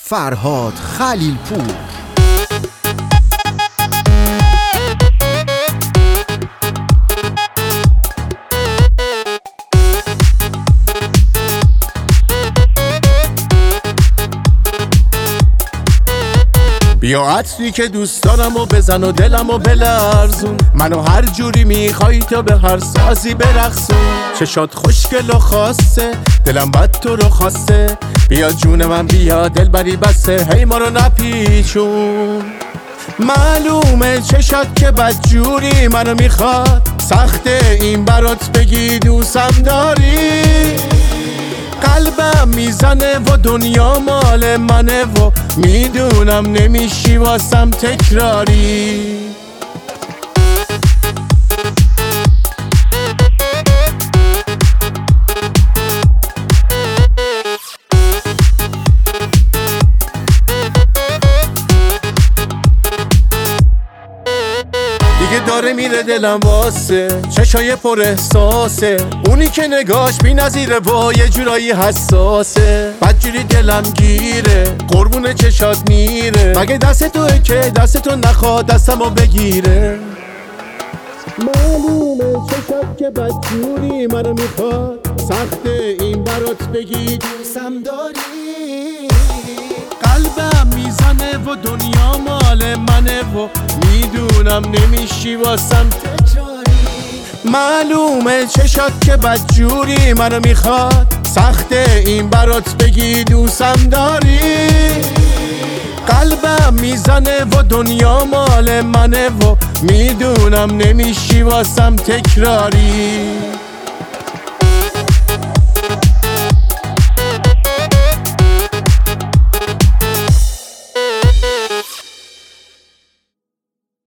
فرهاد خلیلپور. بیا عطری که دوست دارم و بزن و دلم و بلرزون، منو هر جوری میخوای تا به هر سازی برقصون. چشات خوشگل و خاصه، دلم بد تو رو خواسته، بیا جون من بیا دل بری بسته، هی ما رو نپیچون. معلومه چشات که بد جوری منو میخواد، سخته این برات بگی دوستم داری. قلبم میزنه و دنیا مال منه و میدونم نمیشی واسم تکراری. دیگه داره میره دلم واسه چشای پر احساسه، اونی که نگاش بی نظیره و یه جورایی حساسه. بدجوری دلم گیره قربون چشات میره، مگه دست توه که دست تو نخواد دستمو بگیره. معلومه چشات که بدجوری منو میخواد، سخته این برات بگی دوستم داری. قلبم میزنه و دنیا مال منه و میدونم نمیشی واسم تکراری. معلومه چشات که بدجوری منو میخواد، سخته این برات بگی دوستم داری. قلبم میزنه و دنیا مال منه و میدونم نمیشی واسم تکراری.